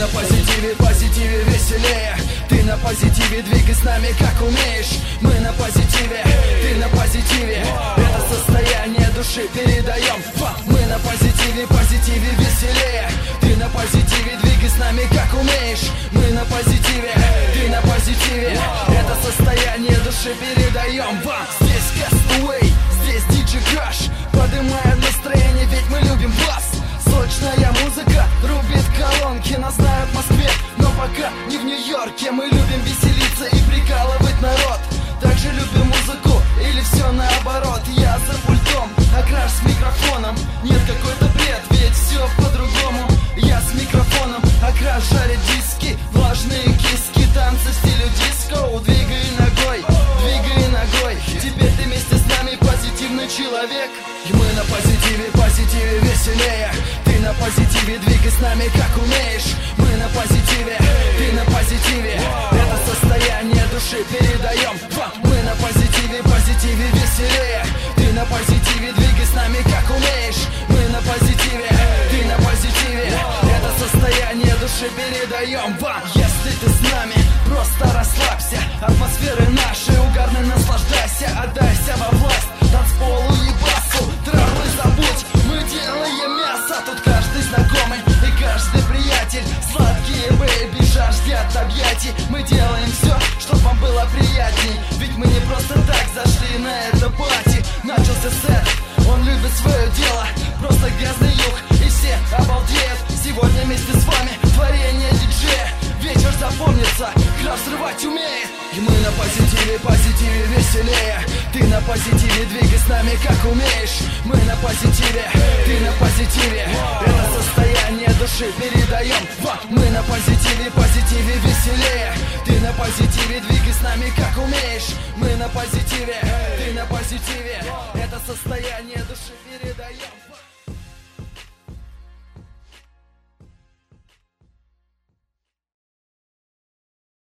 на позитиве, позитиве веселее. Ты на позитиве, двигай с нами как умеешь. Мы на позитиве, ты на позитиве. Это состояние души передаем. Мы на позитиве, позитиве веселее. Ты на позитиве, двигай с нами как умеешь. Мы на позитиве, ты на позитиве. Это состояние души передаем вам. Здесь Castaway, здесь DJ Crash. Поднимаем настроение, ведь мы любим вас. Сочная музыка рубит колонки. Нас знают в Москве, но пока не в Нью-Йорке. Мы любим веселиться и прикалывать народ. Также любим музыку или все наоборот. Я за пультом, а Краш с микрофоном. Нет, какой-то бред, ведь все по-другому. Я с микрофоном, а Краш жарит диски. Влажные киски, танцы в стиле диско. Двигай ногой, двигай ногой. Теперь ты вместе с нами позитивный человек. И мы на позитиве, позитиве веселее. Ты на позитиве, двигай с нами как умеешь. Мы на позитиве, ты на позитиве. Это состояние души передаем вам. Мы на позитиве, позитиве веселее. Ты на позитиве, двигай с нами как умеешь. Мы на позитиве, ты на позитиве. Это состояние души передаем вам. Если ты с нами, просто расслабься. Атмосферы нашей угарной наслаждайся. Отдайся во власть танцполу и басу. Травмы забудь, мы делаем мясо. Тут каждый знакомый и каждый приятель. Сладкие бэйби жаждят объятий. Мы делаем все, чтоб вам было приятней. Ведь мы не просто так зашли на это пати. Начался сет, он любит свое дело. Просто грязный юг и все обалдеют. Сегодня вместе с вами творение диджея. Вечер запомнится, Краш срывать умеет. И мы на позитиве, позитиве веселее. Ты на позитиве, двигай с нами как умеешь. Мы на позитиве, ты на позитиве. Это состояние души передаем вам. Мы на позитиве, позитиве веселее. Ты на позитиве, двигай с нами как умеешь. Мы на позитиве, ты на позитиве. Это состояние души.